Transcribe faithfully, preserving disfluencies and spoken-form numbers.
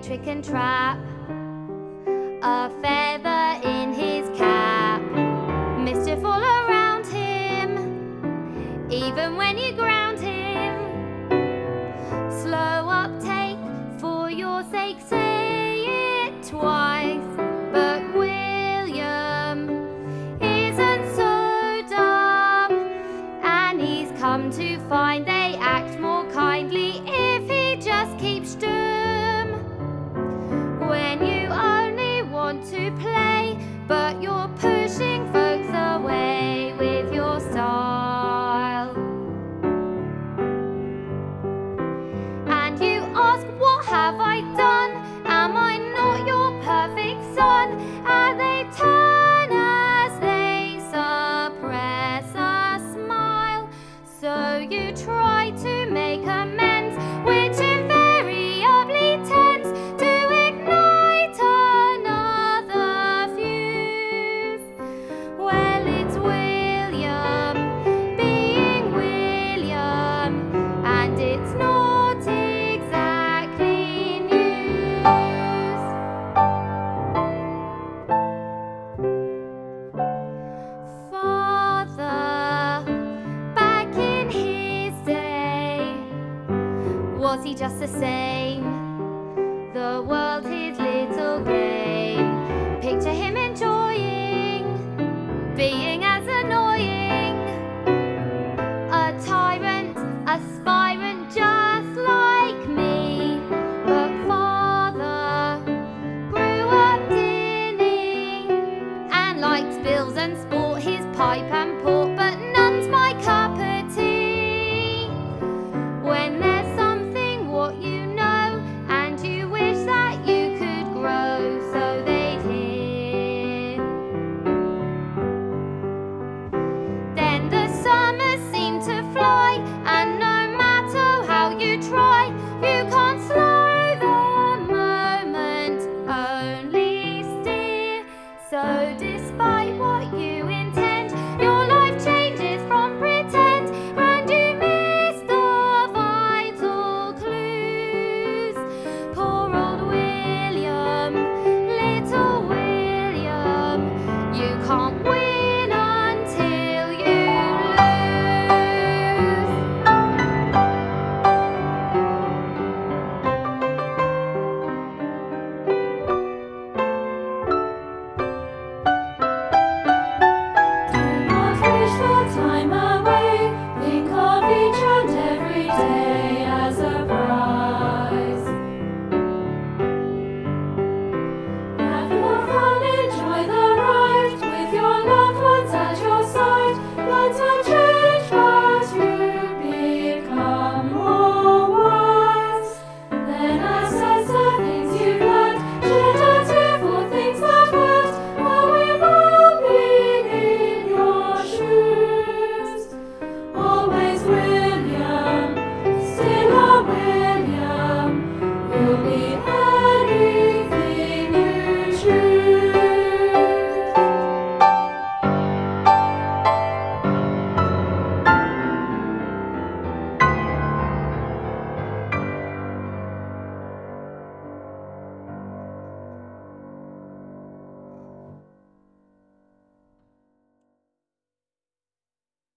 trick and trap, a feather in his cap, mischief all around him, even when you ground him. Slow uptake, for your sake say it twice, but William isn't so dumb, and he's come to find they act more kindly if he just keeps stum. When you only want to play, but you're pushing folks away with your style. And you ask, what have I done? Am I not your perfect son? And they turn as they suppress a smile. So you try to make amends, which invariably tends to ignite another fuse. Well, it's William being William, and it's not exactly news. Father, back in his day, was he just the same? The world